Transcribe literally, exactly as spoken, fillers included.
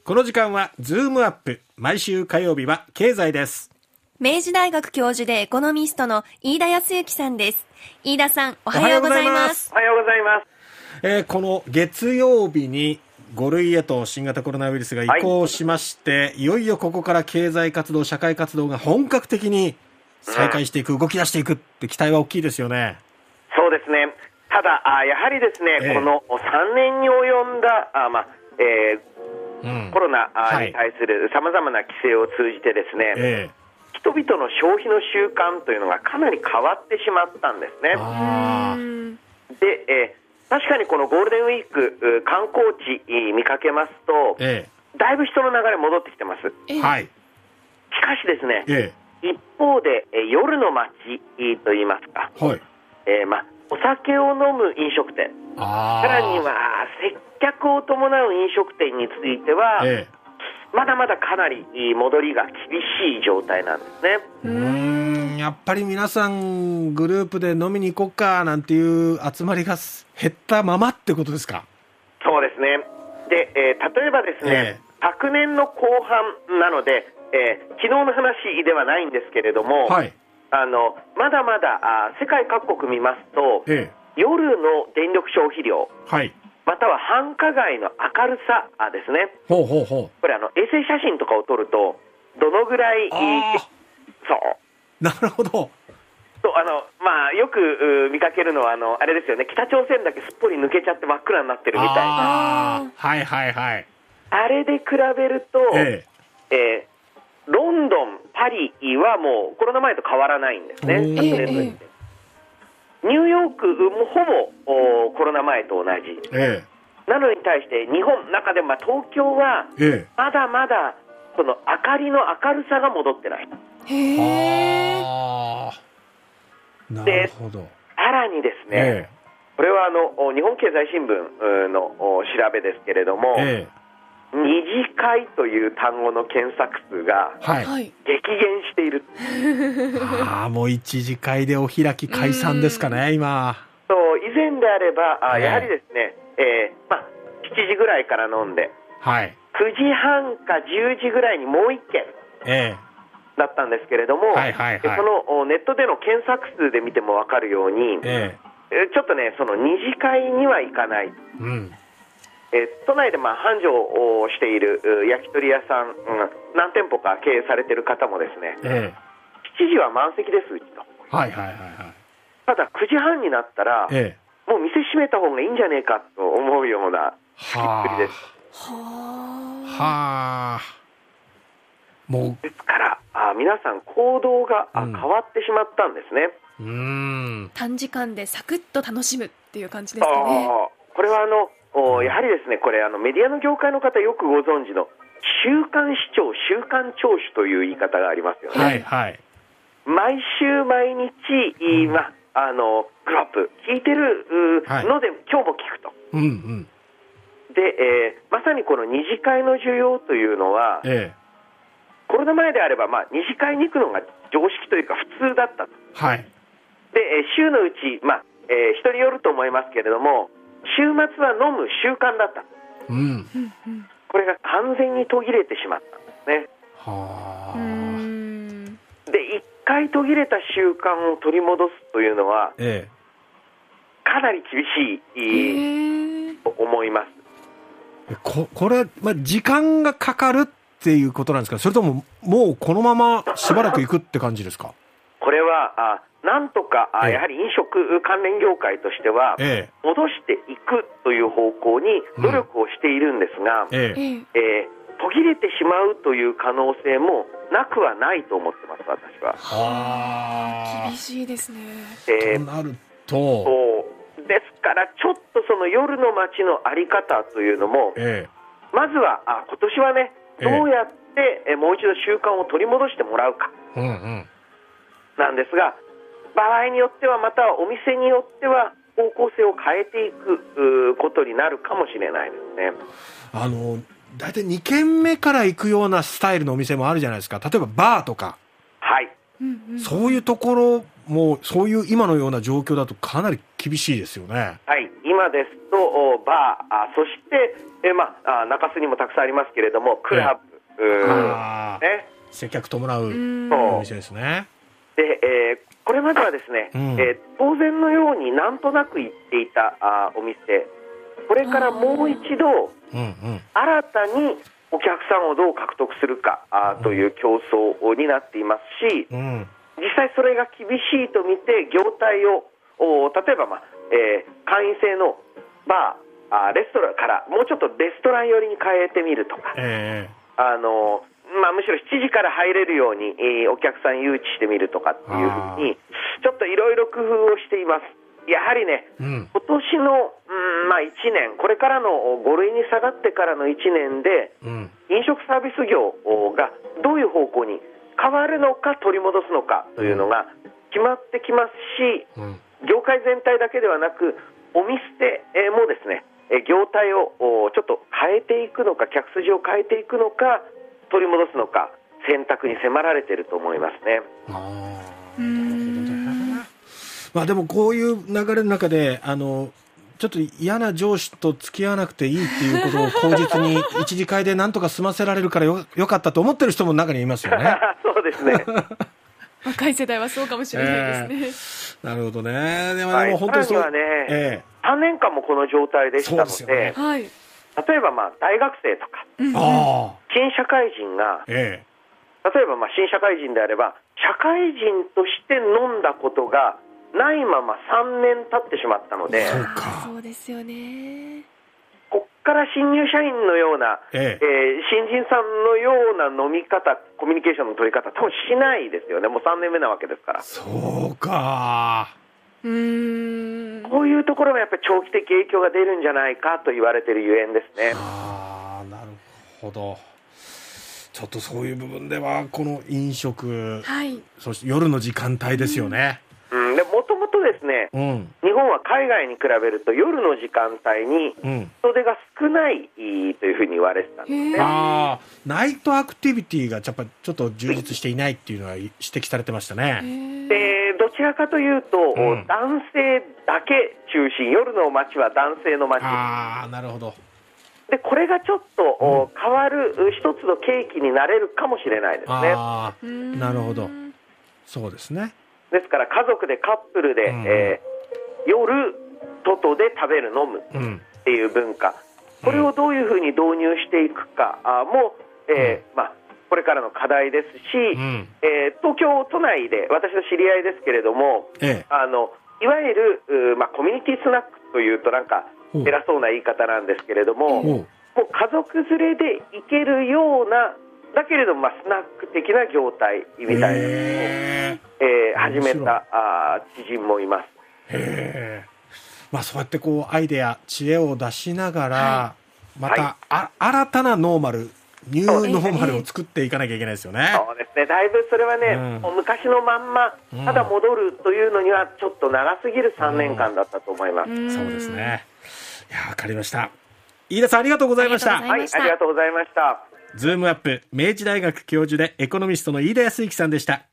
この時間はズームアップ。毎週火曜日は経済です。 明治大学教授でエコノミストの飯田康之さんです。飯田さん、おはようございます。 おはようございます。 えー、この月曜日にご類へと新型コロナウイルスが移行しまして、はい、いよいよここから経済活動、社会活動が本格的に再開していく、うん、動き出していくって期待は大きいですよね。 そうですね。ただあやはりですね、えー、このさんねんに及んだあ、まあえーうん、コロナに対するさまざまな規制を通じてですね、えー、人々の消費の習慣というのがかなり変わってしまったんですね。 あで、えー、確かにこのゴールデンウィーク観光地見かけますと、えー、だいぶ人の流れ戻ってきてます、 えー、はい。 しかしですね、えー、 一方で、えー、夜の街といいますか、 はい、 えーま、お酒を飲む飲食店、 あさらには接客を伴う飲食店については、ええ、まだまだかなり戻りが厳しい状態なんですね。 うーん、やっぱり皆さんグループで飲みに行こっかなんていう集まりが減ったままってことですか？ そうですね。で、えー、例えばですね、ええ、昨年の後半なので、えー、昨日の話ではないんですけれども、 はい、 あのまだまだあ世界各国見ますと、 ええ、 夜の電力消費量、 はい、 または繁華街の明るさですね。 ほうほうほう。 これあの衛星写真とかを撮るとどのぐらい、そうなるほど。 そうあの、まあ、よく見かけるのはあのあれですよね、北朝鮮だけすっぽり抜けちゃって真っ暗になってるみたいな。 あ、はいはいはい。 あれで比べると、えええー、ロンドン、パリはもうコロナ前と変わらないんですね。昨年度にニューヨークもほぼコロナ前と同じ、 ええ、なのに対して日本の中でも東京はまだまだその明かりの明るさが戻ってない。 へー、なるほど。 さらにですね、え、これはあの日本経済新聞の調べですけれども、え二次会という単語の検索数が激減している、 はい、ああ、もう一次会でお開き解散ですかね今。 そう以前であればあ、えー、やはりですね、えーまあ、しちじぐらいから飲んで、 はい、 くじはんかじゅうじぐらいにもういっけん、 えー、だったんですけれども、 はいはいはい、 このネットでの検索数で見ても分かるように、 えー、ちょっとねその二次会には行かない、 うん、 え都内でまあ繁盛をしている焼き鳥屋さん、うん、何店舗か経営されている方もですね、 ええ、 しちじは満席ですうちと、 はいはいはいはい、 ただくじはんになったら、ええ、もう店閉めた方がいいんじゃねえかと思うようなひっくりです。 はあ、もうですからあ皆さん行動が、うん、変わってしまったんですね。 うーん、 短時間でサクッと楽しむっていう感じですかね。 これはあのやはりですね、これあのメディアの業界の方よくご存知の週刊視聴、週刊聴取という言い方がありますよね。 はいはい、 毎週毎日、うん、まあのグロップ聞いてるので、はい、今日も聞くと、 うんうん、 で、えー、まさにこの二次会の需要というのは、ええ、コロナ前であれば、まあ、二次会に行くのが常識というか普通だったと、 はい、 で週のうち、まあえー、人によると思いますけれども週末は飲む習慣だった、 うん、 これが完全に途切れてしまったんですね。 はあ、 で一回途切れた習慣を取り戻すというのは、ええ、かなり厳しいと思います。 こ, これ、まあ、時間がかかるっていうことなんですか、それとももうこのまましばらくいくって感じですか？ これはあなんとか、ええ、やはり飲食関連業界としては、ええ、戻していくという方向に努力をしているんですが、うん、えええー、途切れてしまうという可能性もなくはないと思ってます私は。 はあ、厳しいですね。 えー、 となるとそうですからちょっとその夜の街のあり方というのも、ええ、まずはあ今年はねどうやって、ええ、もう一度習慣を取り戻してもらうか、 うんうん、 なんですが場合によってはまたお店によっては方向性を変えていくことになるかもしれないですね。 あのだいたいにけんめから行くようなスタイルのお店もあるじゃないですか。例えばバーとか、 はい、 そういうところもそういう今のような状況だとかなり厳しいですよね。 はい、今今ですとバー、あそして、えーまあ、中洲にもたくさんありますけれどもクラブ、えーね、接客伴うお店ですね。 で、えー、これまではですね、うんえー、当然のようになんとなく行っていたあお店、これからもう一度、うんうん、新たにお客さんをどう獲得するかあという競争になっていますし、うん、実際それが厳しいと見て業態を例えば、まあえー、会員制のバーあレストランからもうちょっとレストラン寄りに変えてみるとか、えーあのまあ、むしろしちじから入れるように、えー、お客さん誘致してみるとかっていうふうにちょっといろいろ工夫をしています。やはりね、うん、今年の、うんまあ、いちねんこれからのご類に下がってからのいちねんで、うん、飲食サービス業がどういう方向に変わるのか取り戻すのかというのが決まってきますし、うん、業界全体だけではなくお店もですね業態をちょっと変えていくのか客筋を変えていくのか取り戻すのか選択に迫られていると思いますね。 あー、なるほどね。まあでもこういう流れの中であのちょっと嫌な上司と付き合わなくていいっていうことを口実に一次会でなんとか済ませられるから よ, よかったと思ってる人も中にいますよね。 そうですね。 若い世代はそうかもしれないですね。 えー、なるほどね。でも、はい、でも本当にそう、 さらにはね、えー、さんねんかんもこの状態でしたの で, で、ねはい、例えばまあ大学生とか、うん、新社会人が、えー、例えばまあ新社会人であれば社会人として飲んだことがないままさんねん経ってしまったので、 そうか、そうですよね。 こっから新入社員のような、えええー、新人さんのような飲み方コミュニケーションの取り方多分しないですよね。もうさんねんめなわけですから。 そうか。 うーん、 こういうところがやっぱり長期的影響が出るんじゃないかと言われているゆえんですね。 ああ、なるほど。ちょっとそういう部分ではこの飲食、はい、そして夜の時間帯ですよね。 うん、でもともとですね、うん、日本は海外に比べると夜の時間帯に人手が少ないというふうに言われてたんですね。 あ、ナイトアクティビティがやっぱちょっと充実していないっていうのは指摘されてましたね。 でどちらかというと、うん、男性だけ中心、夜の街は男性の街。 あ、なるほど。 でこれがちょっと、うん、変わる一つの契機になれるかもしれないですね。 あ、なるほど。そうですね。 ですから家族でカップルで、うんえー、夜外で食べる飲むっていう文化、うん、これをどういうふうに導入していくかも、えーうんまあ、これからの課題ですし、うんえー、東京都内で私の知り合いですけれども、ええ、あのいわゆる、まあ、コミュニティスナックというとなんか偉そうな言い方なんですけれども、もう家族連れで行けるようなだけれども、まあ、スナック的な業態みたいなのを、えー、始めたあ知人もいます。 へー、まあ、そうやってこうアイデア知恵を出しながら、はい、また、はい、あ新たなノーマルニューノーマルを作っていかなきゃいけないですよね。 そうですね。だいぶそれはね、うん、もう昔のまんまただ戻るというのにはちょっと長すぎるさんねんかんだったと思います。うん、 そうですね。いや、わかりました。飯田さんありがとうございました。 はい、ありがとうございました。 ズームアップ明治大学教授でエコノミストの飯田康之さんでした。